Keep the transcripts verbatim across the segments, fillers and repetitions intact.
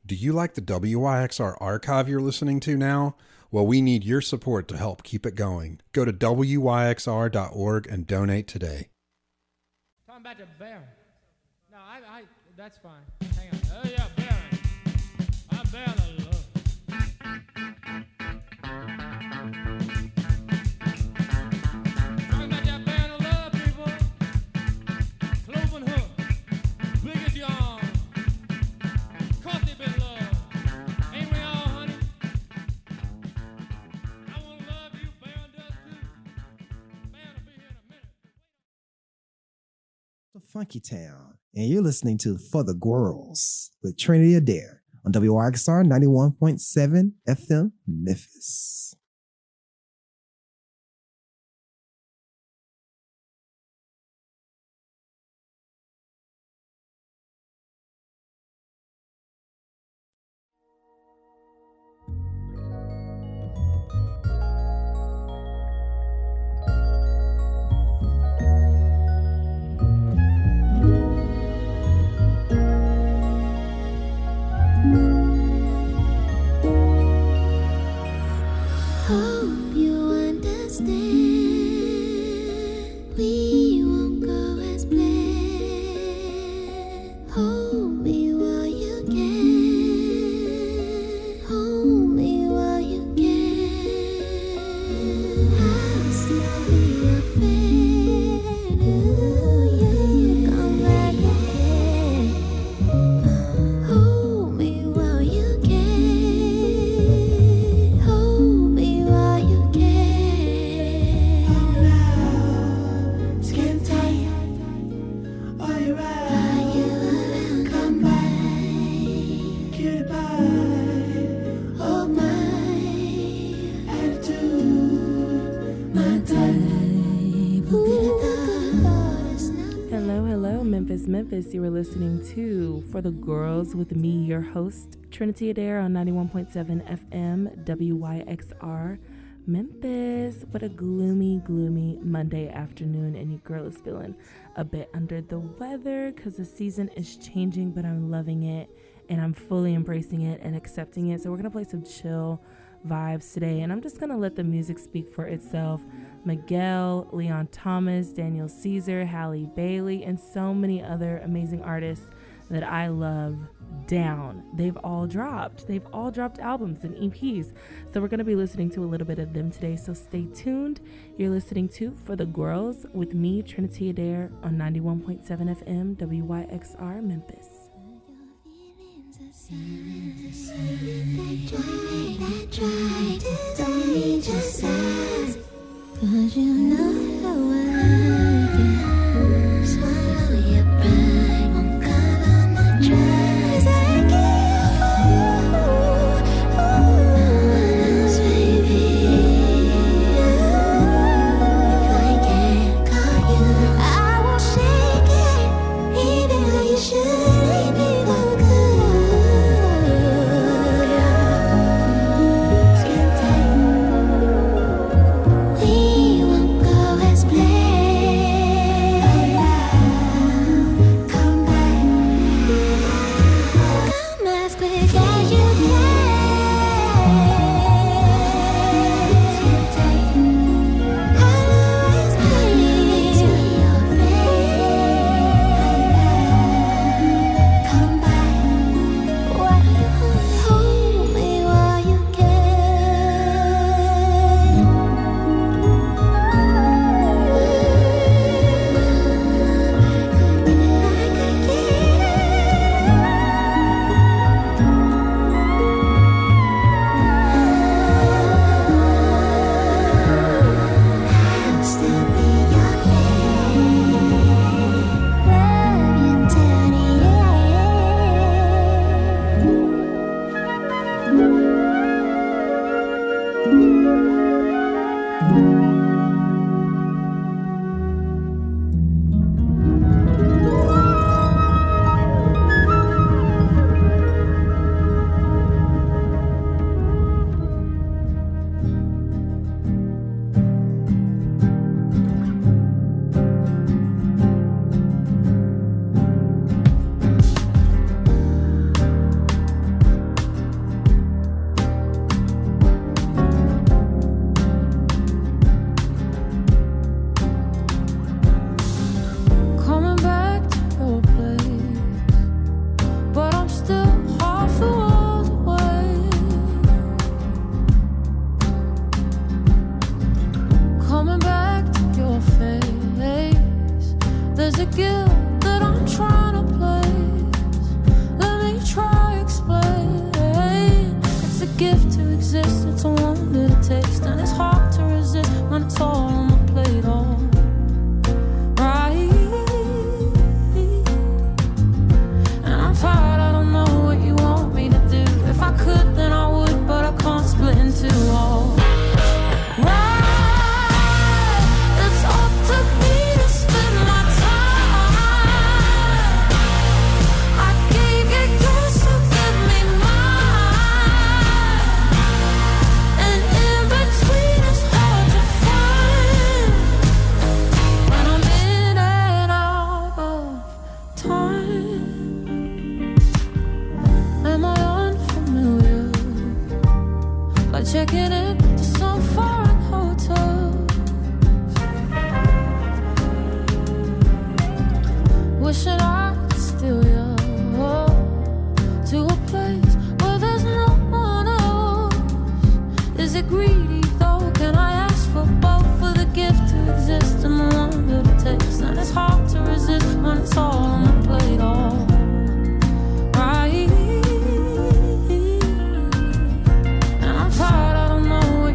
Do you like the W Y X R archive you're listening to now? Well, we need your support to help keep it going. Go to W Y X R dot org and donate today. Talking about the Baron. No, I, I, that's fine. Hang on. Oh, yeah, Baron. I'm Baron of love. Talking about that Baron of love, people. Cloven hook. Big as your arm. Cause they been love. Ain't we all, honey? I want to love you. Baron does too. Baron will be here in a minute. The Funky Town, and you're listening to For the Girls with Trinity Adair on W Y X R ninety-one point seven F M Memphis. Hope you understand. We won't go as planned. Hold me while you can. Hold me while you can. I'll still be your fan. Ooh, yeah. Come right here. Hold me while you can. Hold me while you can. Skin tight. Are you right? Are you around? Come by. Cutie pie. Hold my attitude. My type. Ooh, Hello, hello, Memphis, Memphis. You were listening to For the Girls with me, your host, Trinity Adair on ninety-one point seven F M, W Y X R, Memphis. What a gloomy, gloomy Monday afternoon, and your girl is feeling a bit under the weather because the season is changing, but I'm loving it, and I'm fully embracing it and accepting it. So we're going to play some chill vibes today, and I'm just going to let the music speak for itself. Miguel, Leon Thomas, Daniel Caesar, Halle Bailey, and so many other amazing artists that I love down. They've all dropped. They've all dropped albums and E Ps. So we're going to be listening to a little bit of them today. So stay tuned. You're listening to For the Girls with me, Trinity Adair, on ninety-one point seven F M, W Y X R, Memphis. I try to don't need your signs, 'cause you know how I like it. Swallow your pride, won't cover my tracks. I give you no one else, baby. If I can't call you, I will shake it, even though you should leave me for good. checking in to some foreign hotel. Wishing I could steal you to a place where there's no one else. Is it greedy though? Can I ask for both? For the gift to exist and the one that it takes. And it's hard to resist when it's all on the plate. All right. And I'm tired, I don't know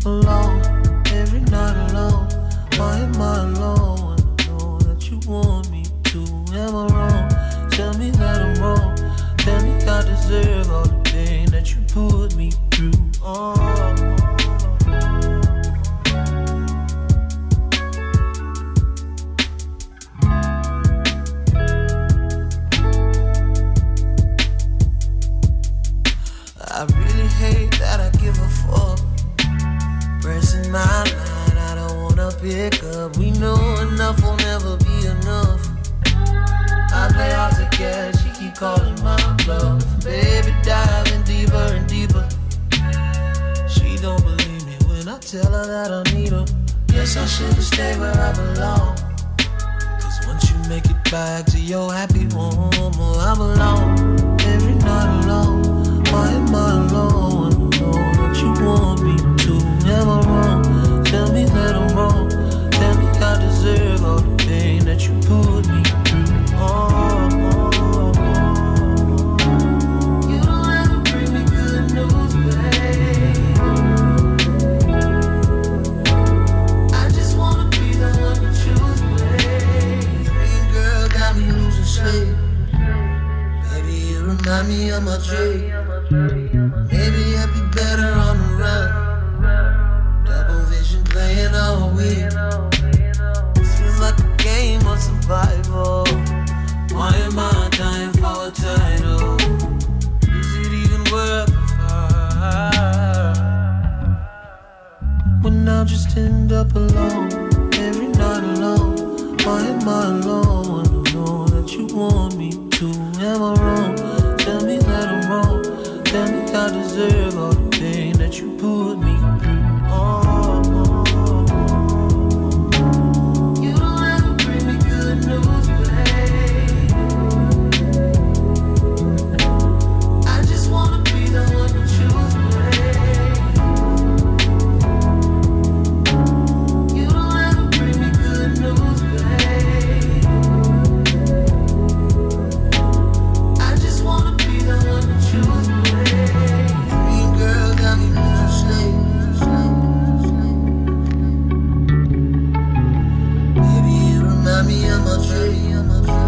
alone, every night alone. Why am I alone when I know that you want me to? Am I wrong? Tell me that I'm wrong. Tell me I deserve all the pain that you put me through. Oh. I really hate that I give a fuck. Pressing my line, I don't wanna pick up. We know enough will never be enough. I play hard to get, she keep calling my bluff. Baby diving deeper and deeper. She don't believe me when I tell her that I need her. Guess I should've stayed where I belong. Cause once you make it back to your happy home, oh, I'm alone, every night alone. Why am I alone when I know that you want me to? Am I wrong? Tell me that I'm wrong. Tell me I deserve all the pain that you put me through. Oh, oh, oh. You don't ever bring me good news, babe. I just wanna be the one you choose, babe. Dream girl got me losing sleep. Baby, you remind me of my dream. Maybe I'd be better on the run. Double vision playing all week. This feels like a game of survival. Why am I dying for a title? Is it even worth the fight? When I just end up alone, every night alone. Why am I alone when I know that you want me to? Am I wrong? Tell me that I'm wrong. Tell me I deserve all the pain that you put me through. Oh, oh, oh. You don't ever bring me good news, babe. I just wanna be the one you choose, babe. You don't ever bring me good news, babe. I just wanna be the one you choose, babe. Girl got me losing sleep. Baby, you remind me of my dream.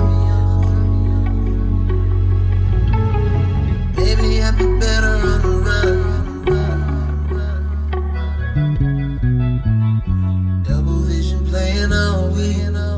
Baby, I'd be better on the run. Double vision playing all week.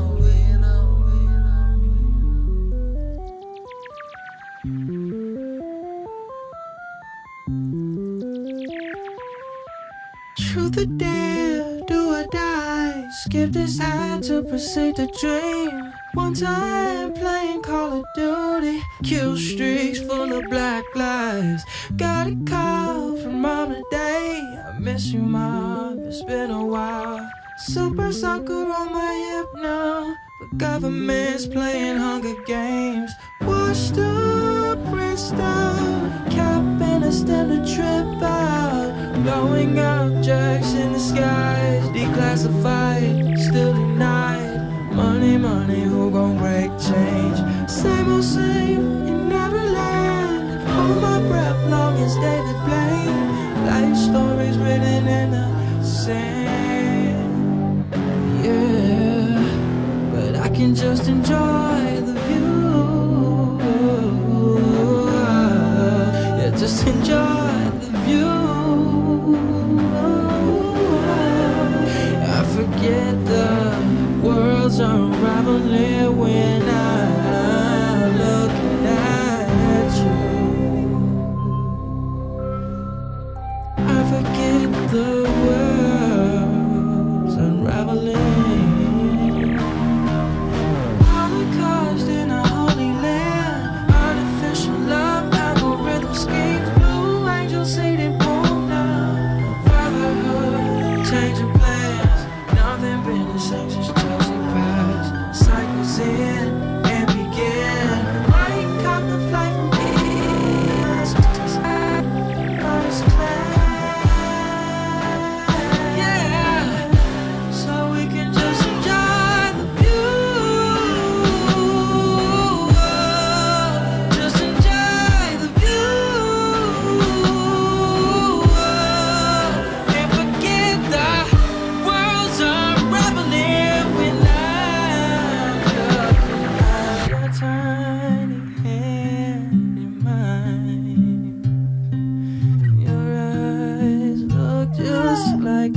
Truth or dare, do or die. Skip this hand to proceed to dream. One time playing Call of Duty. Kill streaks full of black lives. Got a call from mom today. I miss you, mom, it's been a while. Super soccer on my hip now, but government's playing Hunger Games. Washed up, rinsed out, capping a stem to trip out. Blowing objects in the skies, declassified, still denied. Money, money, who gon' break change? Same old same in Neverland. Hold my breath long as David Blaine. Life stories written in the sand. Yeah, but I can just enjoy the view. Yeah, just enjoy the view. I forget the world's unraveling when I'm looking at you. I forget the world's unraveling. Holocaust in a holy land. Artificial love, algorithm schemes. Blue angels say they won't now. Fatherhood, changing plans. Nothing been the same since Chelsea passed. Cycles in and begin. I caught the flight from East. First class. Yeah. So we can just enjoy the view. Just enjoy the view. And forget like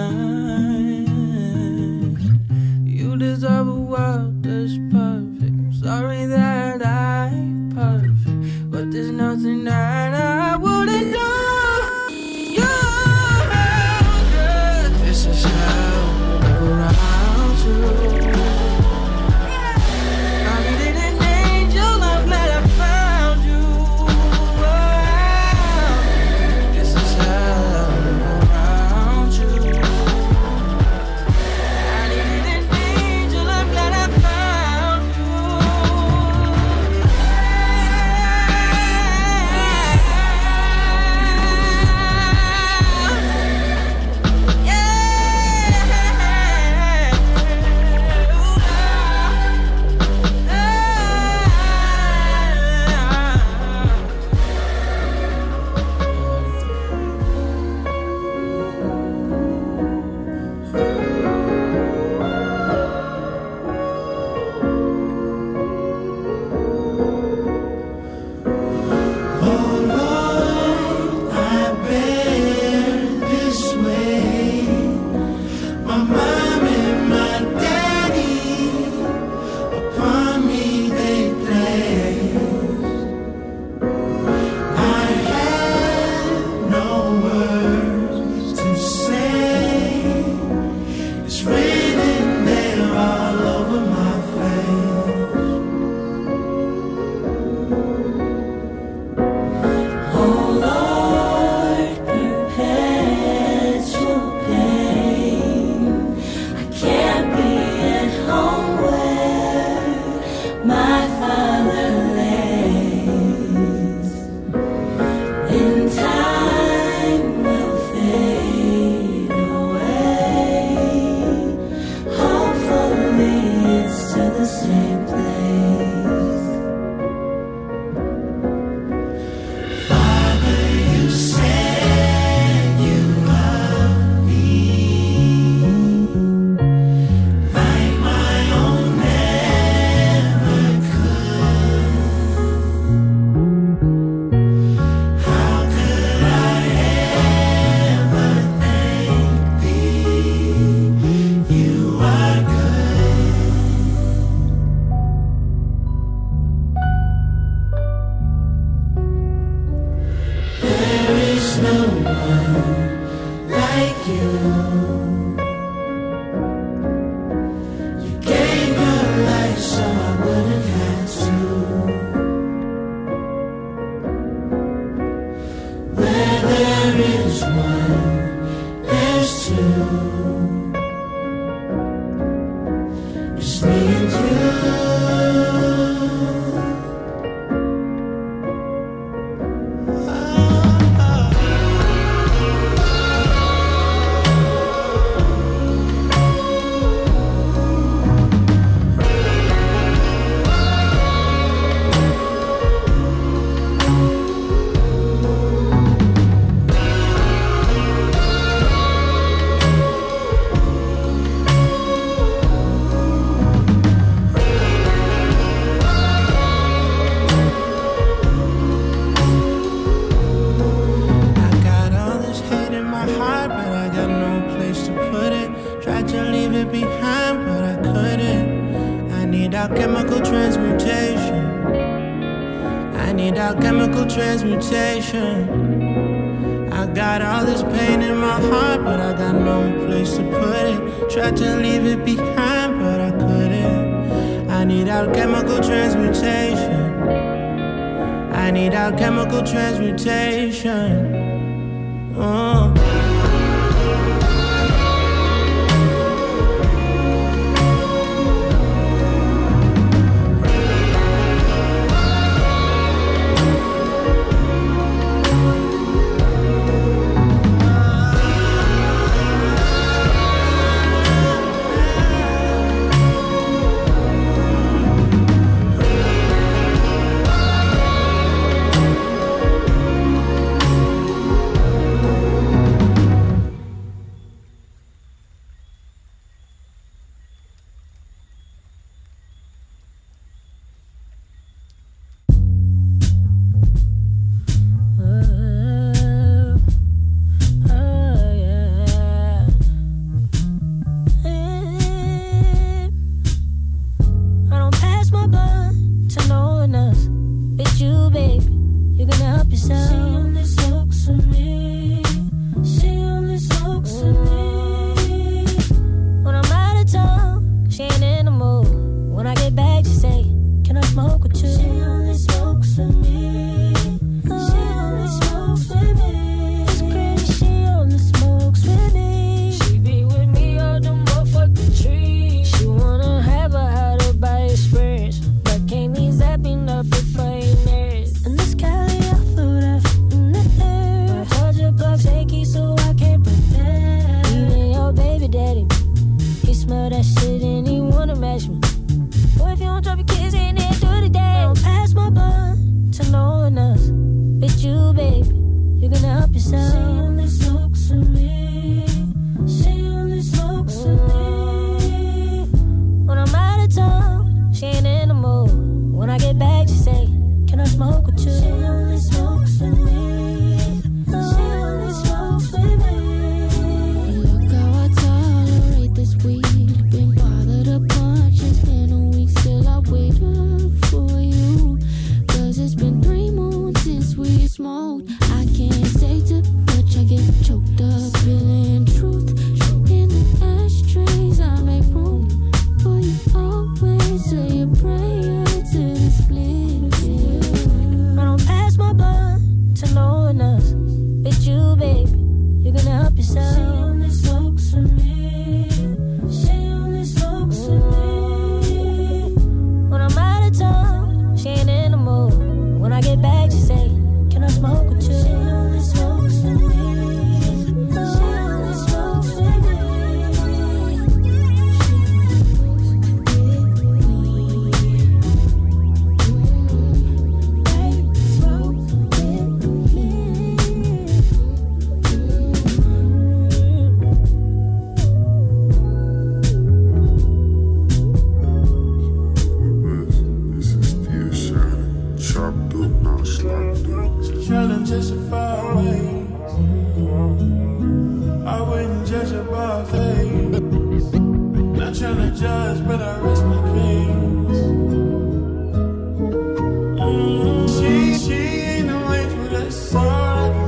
mine. You deserve a world that's perfect. I'm sorry that I'm perfect, but there's nothing that I wouldn't do. You, this is how around you. I needed an angel, I'm glad I found you. This is how around you. I needed an angel, I'm glad I found you. alchemical transmutation. I need alchemical transmutation. I got all this pain in my heart, but I got no place to put it. Tried to leave it behind, but I couldn't. I need alchemical transmutation. I need alchemical transmutation. Oh. judge her by her face. Not trying to judge, but I rest my case. Mm, she, she ain't no angel, that's all I can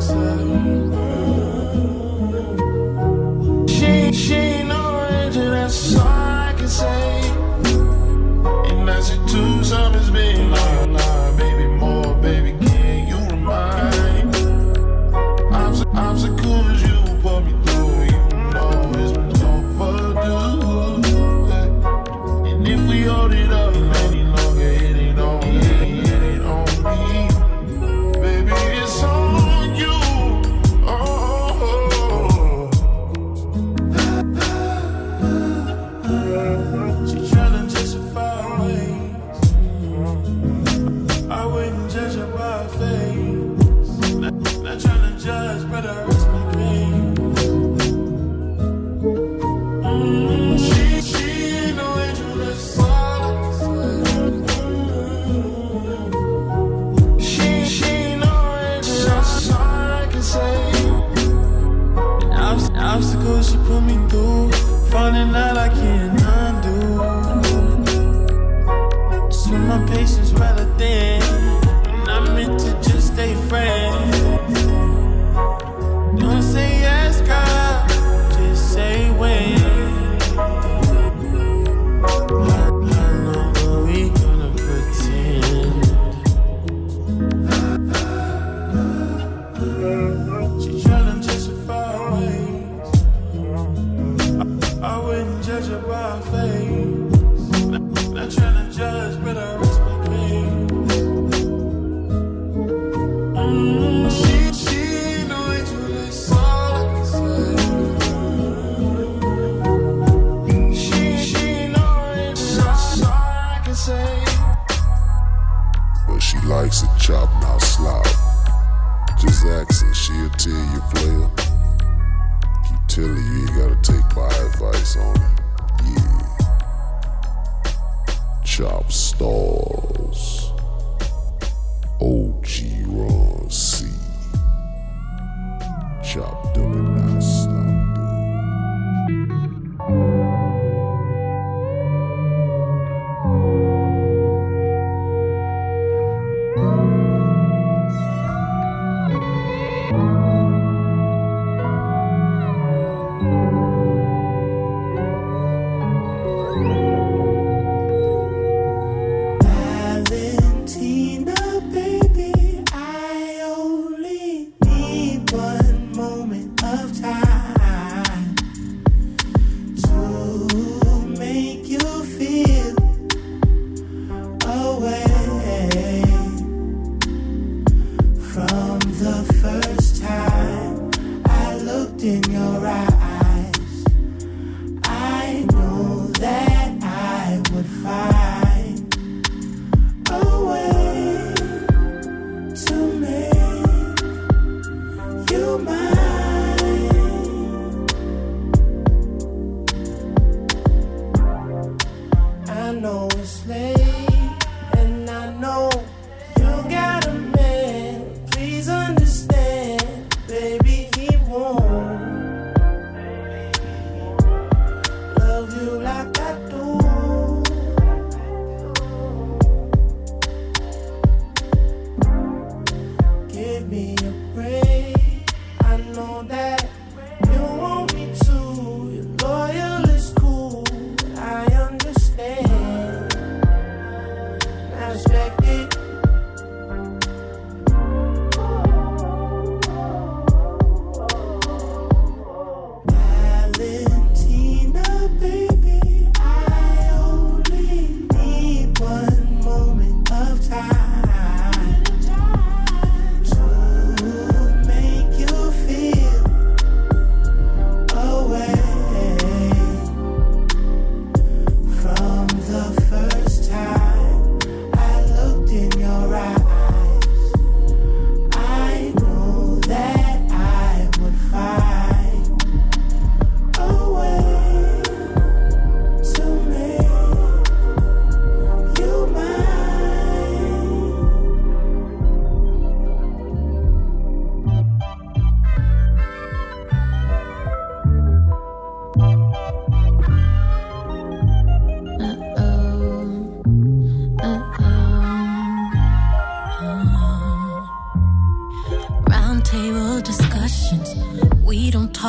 say. She, she ain't no angel, that's all I can say. And I said two summers been long, nah, baby, more, baby, can you remind? Obst- obstacles you put me through, you know it's been overdue. And if we hold it up any longer, it ain't on me, it ain't on me. Baby, it's on you. Oh, oh, oh. She tryna justify her ways. I wouldn't judge her by her face. Not, not tryna judge, but I rest my case. Mm, she, she ain't no angel, that's all I can say. She, she ain't no angel, that's all I can say. And obst- obstacles she put me through, falling out I can't undo. Just when my patience rather thin, and I meant to just stay friends. Don't say yes, God, just say when. How, how long are we gonna pretend? She tryna justify her ways. I, I wouldn't judge her by her face. Not, not tryna judge, but I rest my case. Mm, she, she ain't no angel, that's all I can say. She, she ain't no angel, that's all I can say. But she likes it chop, not slop. Just ask her, she'll tell you, player. Keep telling you, you gotta take my advice on it. Yeah. Chop stalls. O G Ron C. Chopped up and not slopped up. Island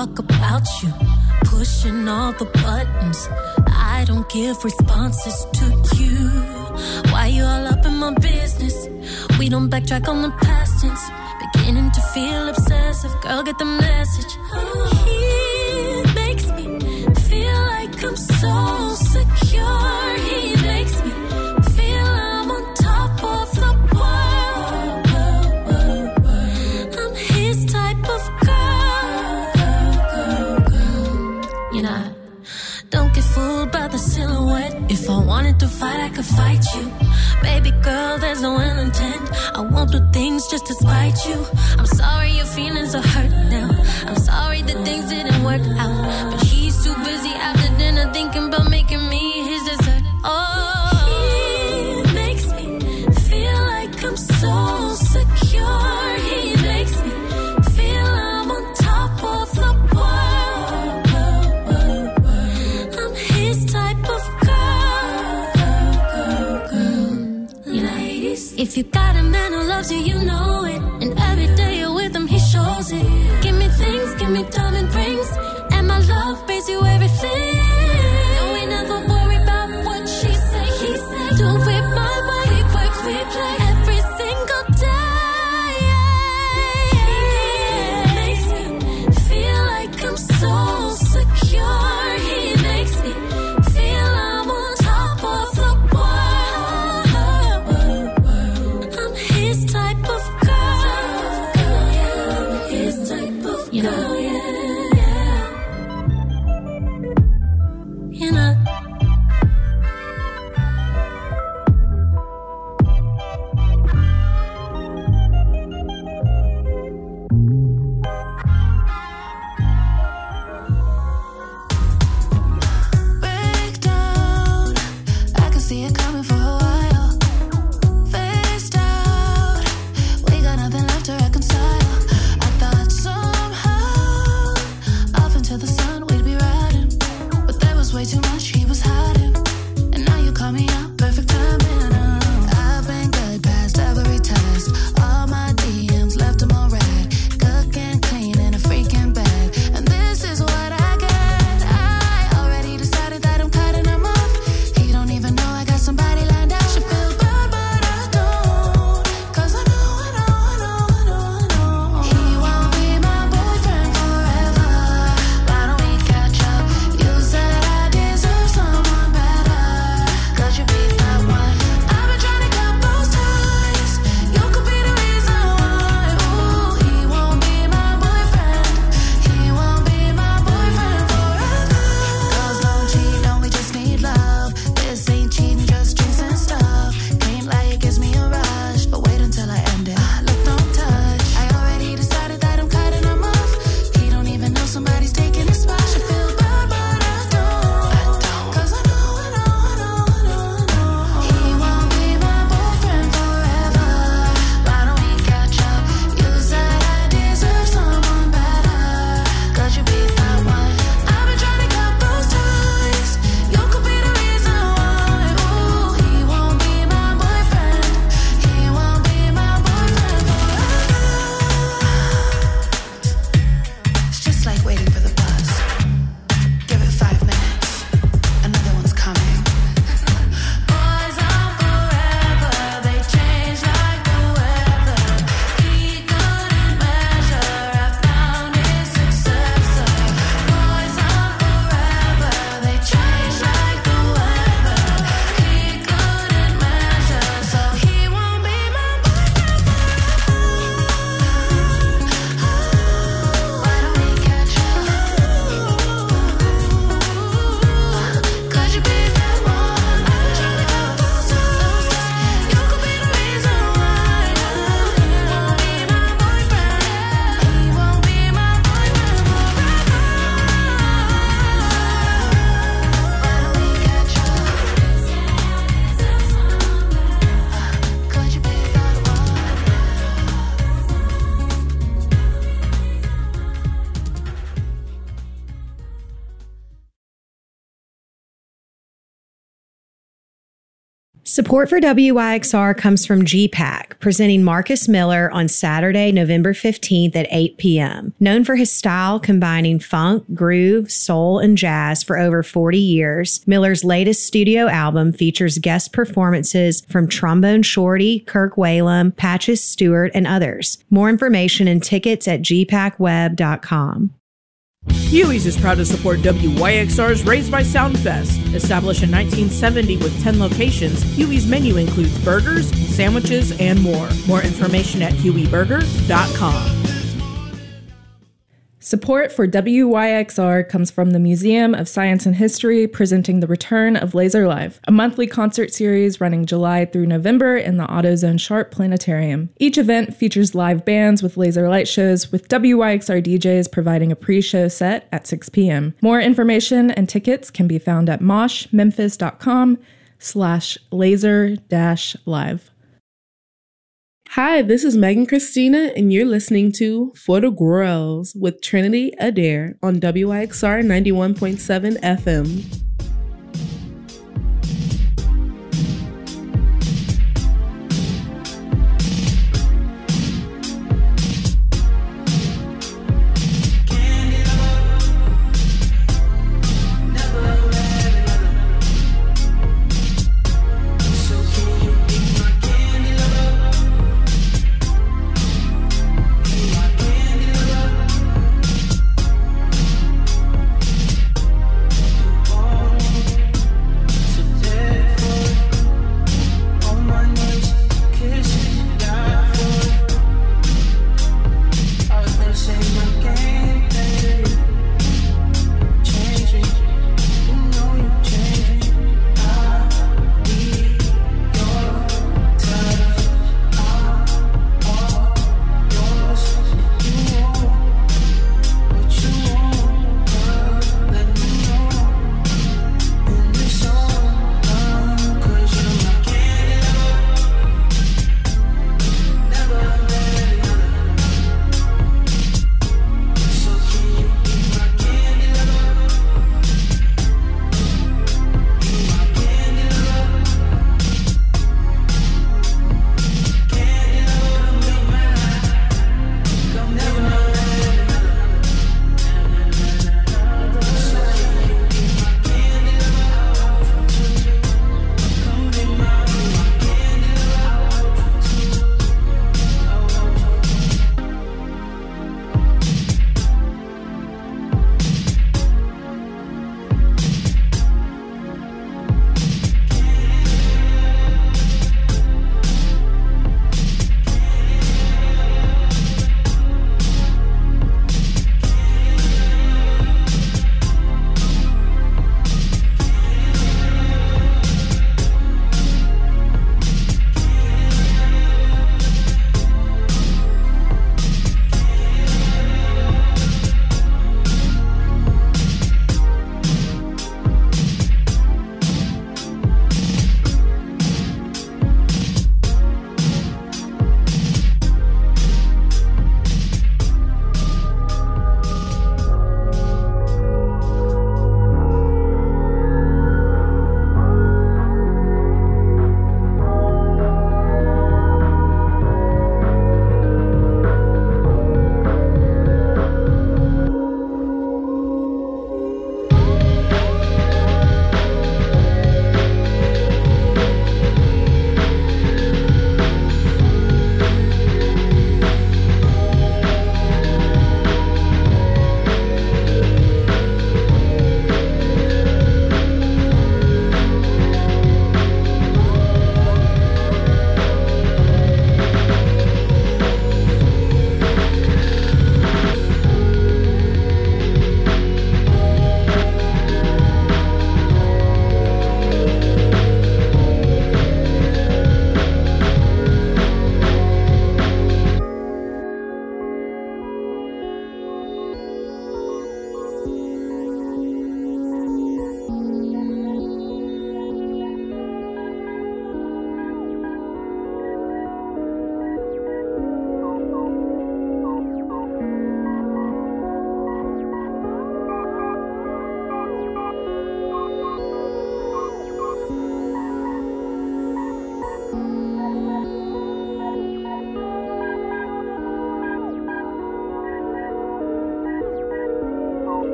talk about you, pushing all the buttons. I don't give responses to you. Why you all up in my business? We don't backtrack on the past tense. Beginning to feel obsessive. Girl, get the message. He makes me feel like I'm so secure. He makes me feel I'm on top of the world. I'm his type of girl. You know, don't get fooled by the silhouette. If I wanted to fight, I could fight you. Baby girl, there's no ill intent. I won't do things just to spite you. I'm sorry your feelings are hurt now. I'm sorry that things didn't work out. But he's too busy after dinner thinking about making me his dessert. Oh, he makes me feel like I'm so secure. He makes me feel I'm on top of the world. I'm his type of If you got a man who loves you, you know it. And every day you're with him, he shows it. Give me things, give me diamond rings. And my love pays you everything. And we never worry about what she say, he say. Do it my way, we work, we play every single day. He makes me feel like I'm so secure. He makes me feel I'm on top of the You know, yeah, yeah. Support for W Y X R comes from G PAC, presenting Marcus Miller on Saturday, November fifteenth at eight p.m. Known for his style combining funk, groove, soul, and jazz for over forty years, Miller's latest studio album features guest performances from Trombone Shorty, Kirk Whalum, Patches Stewart, and others. More information and tickets at g pac web dot com. Huey's is proud to support W Y X R's Raised by Sound Fest. Established in nineteen seventy with ten locations, Huey's menu includes burgers, sandwiches, and more. More information at huey burger dot com. Support for W Y X R comes from the Museum of Science and History, presenting the return of Laser Live, a monthly concert series running July through November in the AutoZone Sharp Planetarium. Each event features live bands with laser light shows, with W Y X R D Js providing a pre-show set at six p.m. More information and tickets can be found at mosh memphis dot com slash laser dash live. Hi, this is Megan Christina, and you're listening to For the Girls with Trinity Adair on W Y X R ninety-one point seven F M. Oh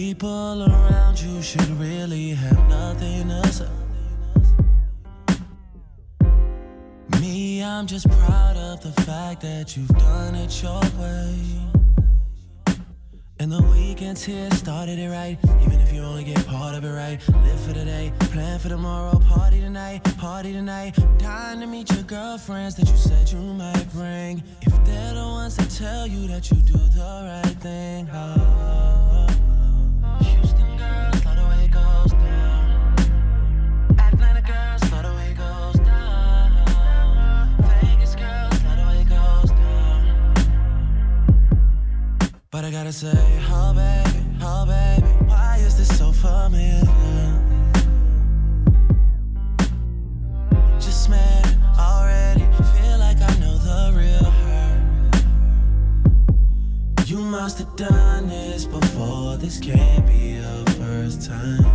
people around you should really have nothing to say. Me, I'm just proud of the fact that you've done it your way. And the weekends here started it right. Even if you only get part of it right. Live for today, plan for tomorrow. Party tonight, party tonight. Dying to meet your girlfriends that you said you might bring. If they're the ones that tell you that you do the right thing. Oh, oh, oh. Houston girls, love the way it goes down. Atlanta girls, love the way it goes down. Vegas girls, love the way it goes down. But I gotta say, oh baby, oh baby, why is this so familiar? Just met it already, feel like I know the real her. You must have done this before, this can't be your first time.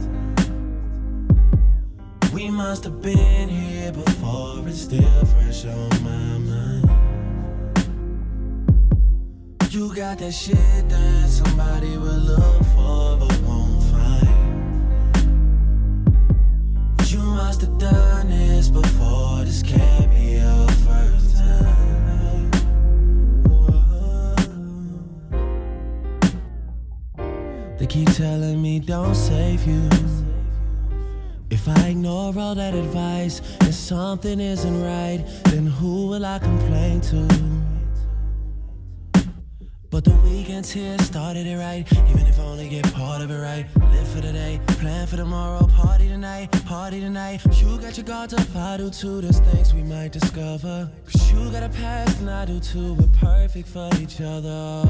We must have been here before, it's still fresh on my mind. You got that shit that somebody will look for but won't find. You must have done this before, this can't be your first time. They keep telling me don't save you. If I ignore all that advice and something isn't right, then who will I complain to? But the weekends here started it right. Even if I only get part of it right. Live for today, plan for tomorrow. Party tonight, party tonight. You got your guards up, I do too. There's things we might discover. Cause you got a past and I do too. We're perfect for each other.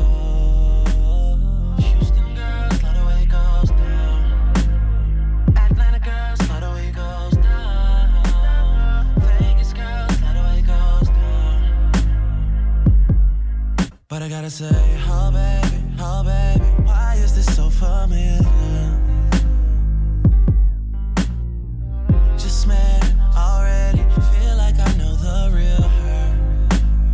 Houston girls, love the way it goes down. Atlanta girls, love the way it goes down. Vegas girls, love the way it goes down. But I gotta say, oh baby, oh baby, why is this so familiar? Just met it already, feel like I know the real her.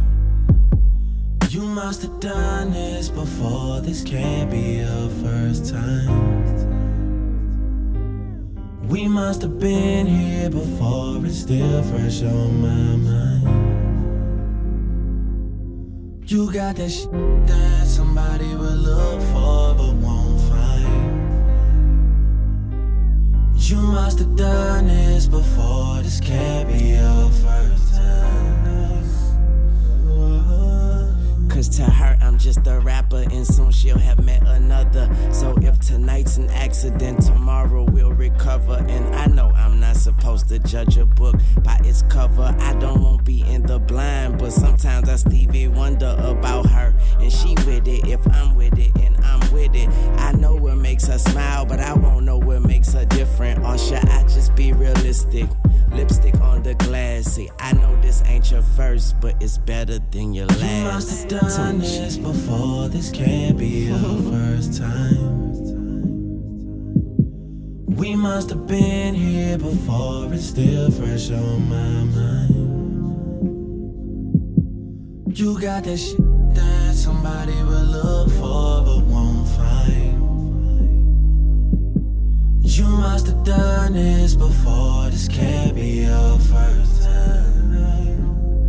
You must have done this before, this can't be your first time. We must have been here before, it's still fresh on my mind. You got that shit that somebody will look for but won't find. You must have done this before, this can't be your first time. Cause to her I'm just a rapper and soon she'll have met another. So if tonight's an accident, tomorrow we'll recover. And I know I'm not supposed to judge a book by its cover. I don't want to be in the blind, but sometimes I Stevie wonder about her. And she with it if I'm with it and I'm with it. I know what makes her smile, but I won't know what makes her different. Or should I just be realistic? Lipstick on the glass. See, I know this ain't your first, but it's better than your last. You must have done this before, this can't be your first time. We must have been here before, it's still fresh on my mind. You got that shit that somebody will look for but won't find. You must have done this before, this can't be your first time.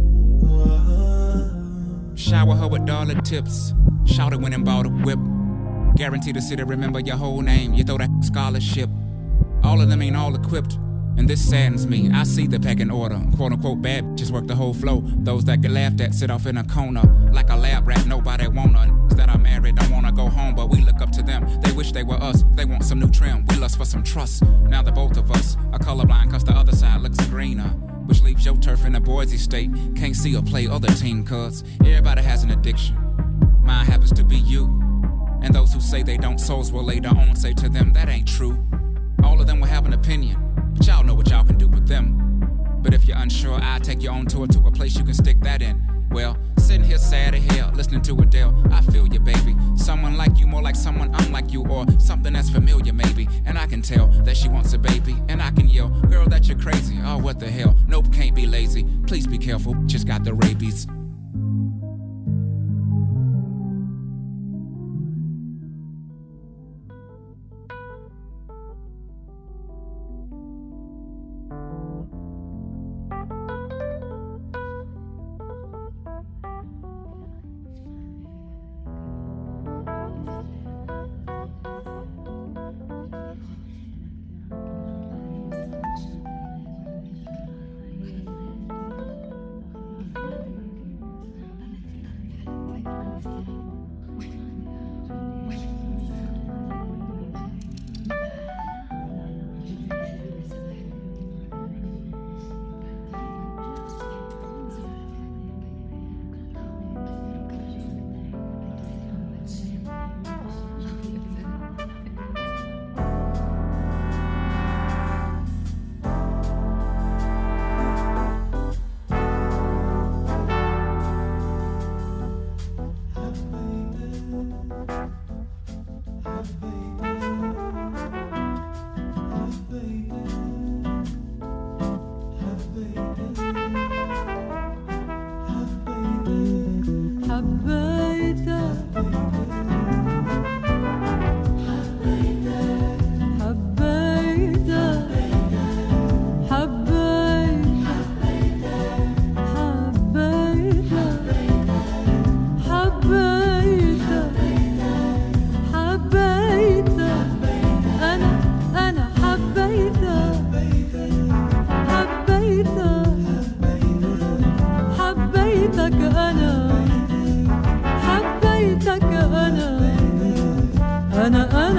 Shower her with dollar tips. Shout it when and bought a whip. Guarantee the city remember your whole name. You throw that scholarship. All of them ain't all equipped, and this saddens me. I see the pecking order. Quote unquote bad bitches work the whole flow. Those that get laughed at sit off in a corner like a lab rat. Nobody wanna. That are married don't wanna go home, but we look up to them. They wish they were us. They want some new trim. We lust for some trust. Now the both of us are colorblind cause the other side looks greener, which leaves your turf in a Boise state. Can't see or play other team cuz everybody has an addiction. Mine happens to be you. And those who say they don't souls will later on say to them that ain't true. All of them will have an opinion, but y'all know what y'all can do with them. But if you're unsure, I'll take you on tour to a place you can stick that in. Well, sitting here sad as hell, listening to Adele, I feel you, baby. Someone like you, more like someone unlike you, or something that's familiar, maybe. And I can tell that she wants a baby, and I can yell, girl, that you're crazy. Oh, what the hell? Nope, can't be lazy. Please be careful, just got the rabies.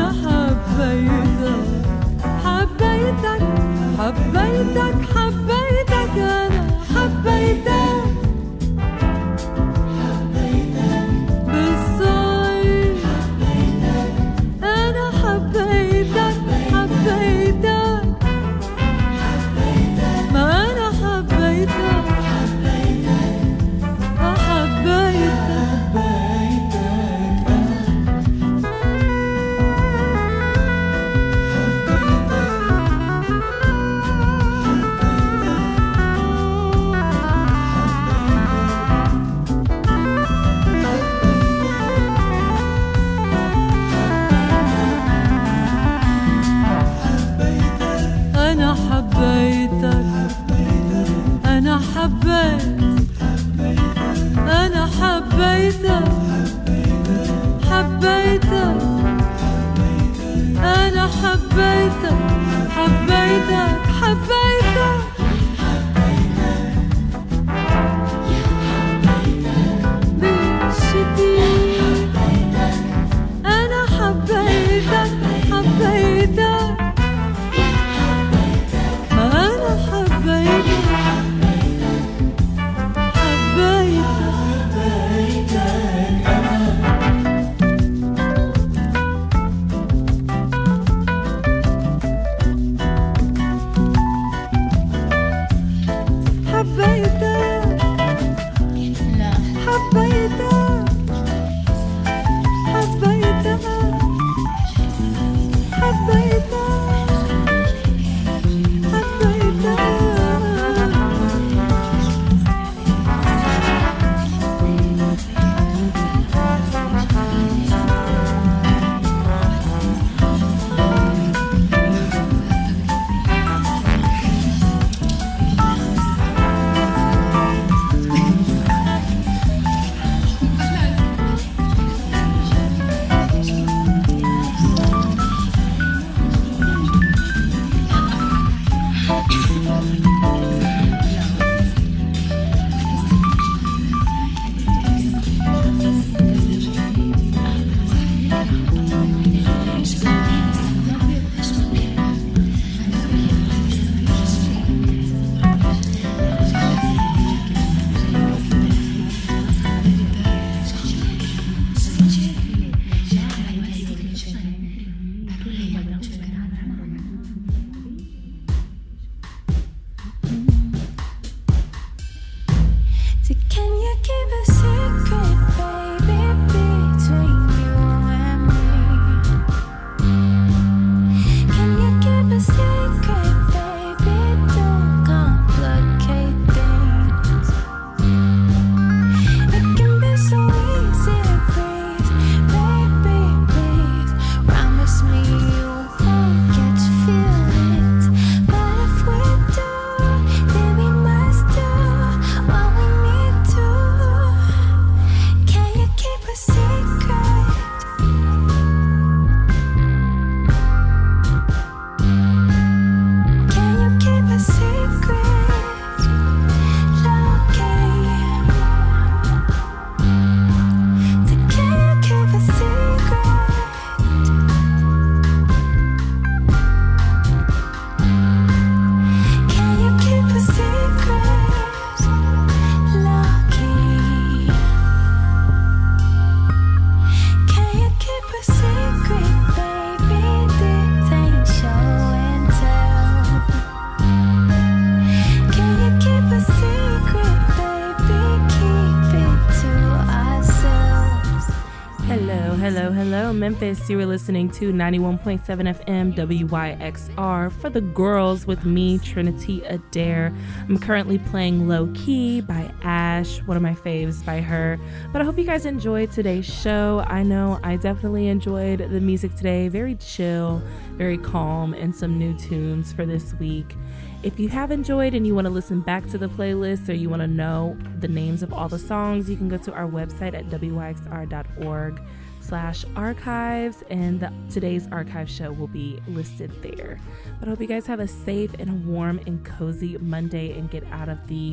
Memphis. You were listening to ninety-one point seven F M W Y X R for the girls with me, Trinity Adair. I'm currently playing Low Key by Ash, one of my faves by her. But I hope you guys enjoyed today's show. I know I definitely enjoyed the music today. Very chill, very calm, and some new tunes for this week. If you have enjoyed and you want to listen back to the playlist or you want to know the names of all the songs, you can go to our website at W Y X R dot org slash archives, and the, today's archive show will be listed there. But I hope you guys have a safe and warm and cozy Monday and get out of the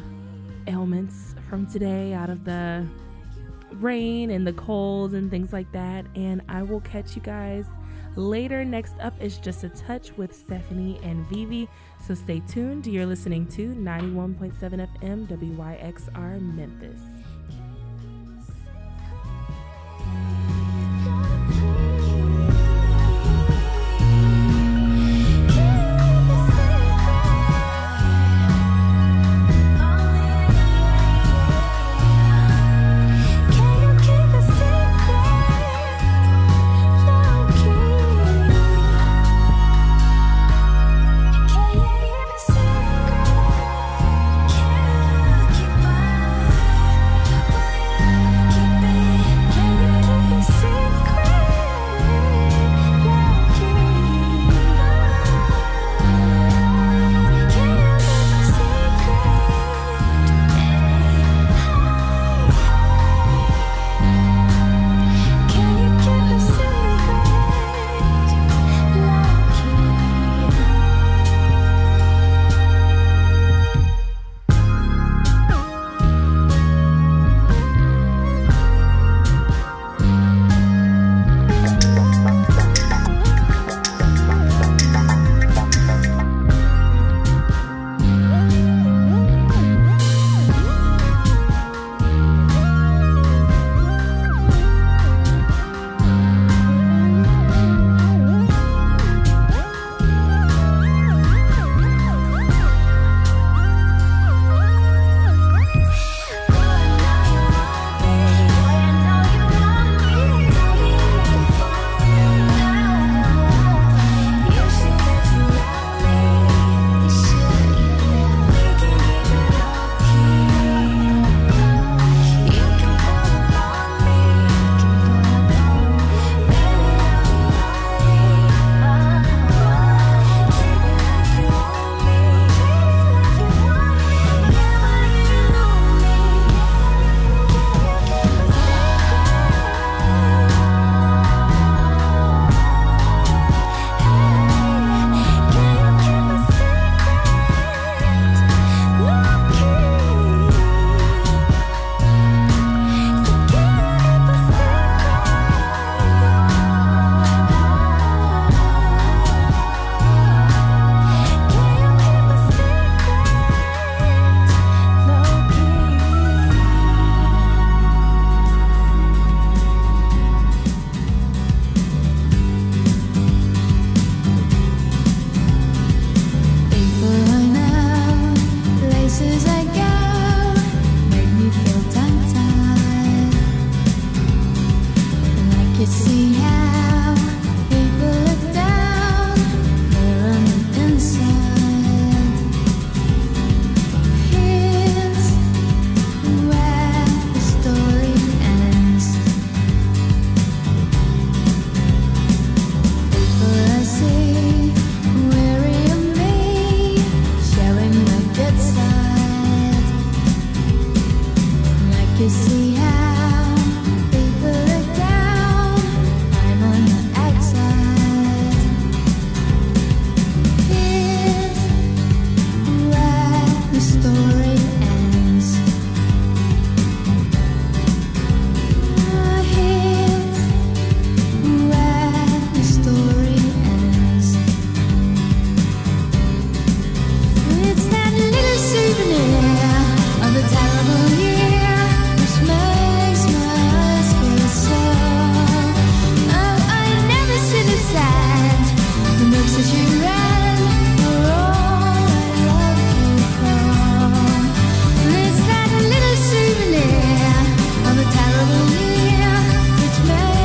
ailments from today, out of the rain and the cold and things like that. And I will catch you guys later. Next up is Just a Touch with Stephanie and Vivi. So stay tuned. You're listening to ninety-one point seven F M W Y X R Memphis.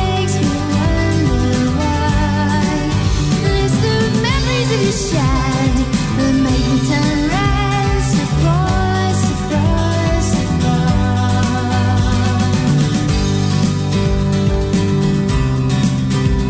Shine.